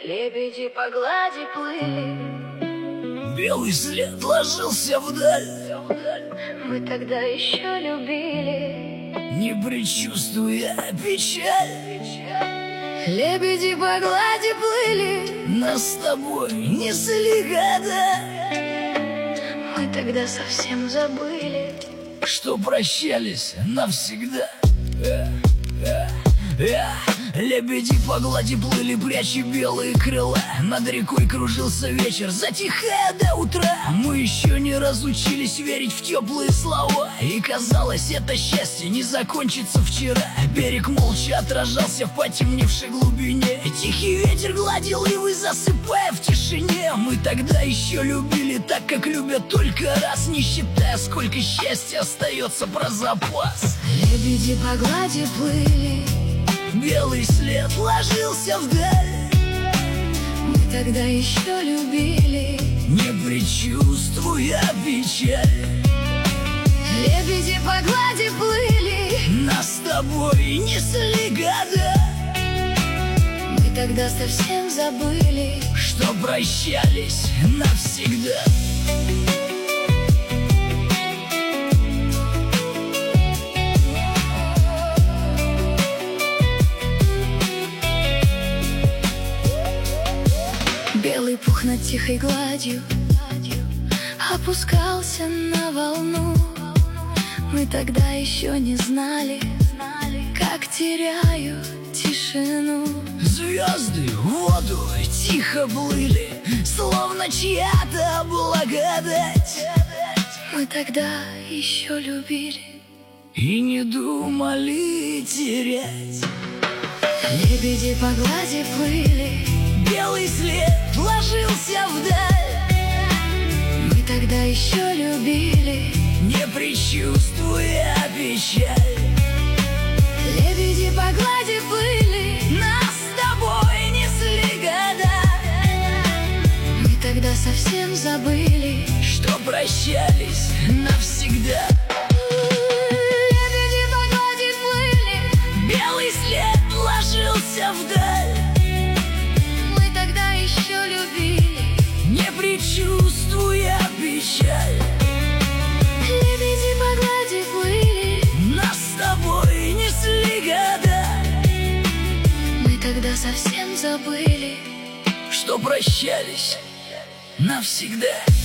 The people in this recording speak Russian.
Лебеди по глади плыли, белый след ложился вдаль. мы тогда еще любили, не предчувствуя печаль. Лебеди по глади плыли, нас с тобой несли года. мы тогда совсем забыли, что прощались навсегда. Лебеди по глади плыли, пряча белые крыла. Над рекой кружился вечер, затихая до утра. Мы еще не разучились верить в теплые слова, и казалось, это счастье не закончится вчера. Берег молча отражался в потемневшей глубине. Тихий ветер гладил ивы, засыпая в тишине. Мы тогда еще любили так, как любят только раз, не считая, сколько счастья остается про запас. Лебеди по глади плыли, белый след ложился вдаль. мы тогда еще любили, не предчувствуя печаль. Лебеди по глади плыли, нас с тобой несли года. мы тогда совсем забыли, что прощались навсегда. белый пух над тихой гладью опускался на волну. Мы тогда еще не знали, как теряю тишину. Звезды в воду тихо плыли, словно чья-то благодать. Мы тогда еще любили и не думали терять. Лебеди по глади плыли, белый след ложился вдаль. мы тогда еще любили, не предчувствуя печаль. Лебеди по глади плыли, нас с тобой несли года. мы тогда совсем забыли, что прощались навсегда. Лебеди по глади плыли, белый след ложился вдаль. мы тогда еще любили, не предчувствуя печаль. Лебеди по глади плыли, нас с тобой несли года. мы тогда совсем забыли, что прощались навсегда.